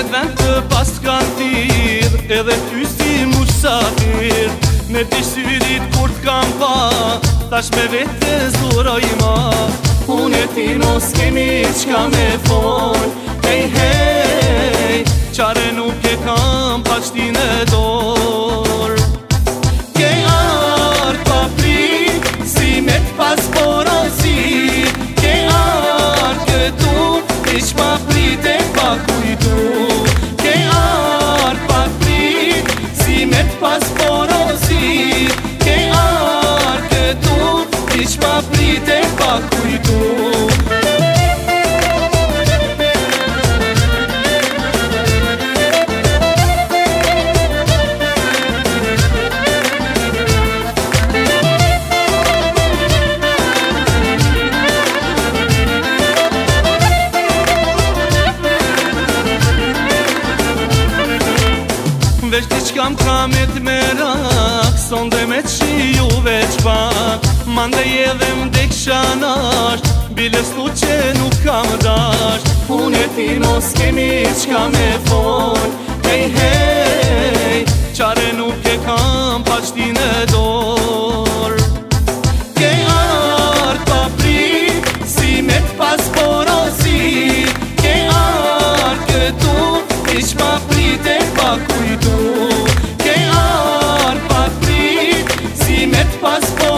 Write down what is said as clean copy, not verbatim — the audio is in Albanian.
këtë vend të pas t'kan tir, edhe ty si musafir. Me pishtyrit kur t'kam pa, tash me vete zuroj ma. Unë e ti mos kemi qka me fol, hej hej, qare nuk e kam pa qtin e dor. Ke art pa prit, si me t'pas porosi. Ke art këtu, iq pa prit e pa kujtu. Ke art pa prit, si me t'pas porosi. Ke art këtu, iq pa prit e pa kujtu. Veç t'i qkam kamet me rak, sonde me qiju veç pak. Mande edhe m'dek shanash, biles tu që nuk kam dash. Unë e ti mos kemi qka me fol, hej hej, qare nuk e kam pa qtin e dor. Ke art pa prit, si me t'pas porosi. Ke art këtu, iq pa prit e pa kujtu. Ke art pa prit, si me t'pas porosi.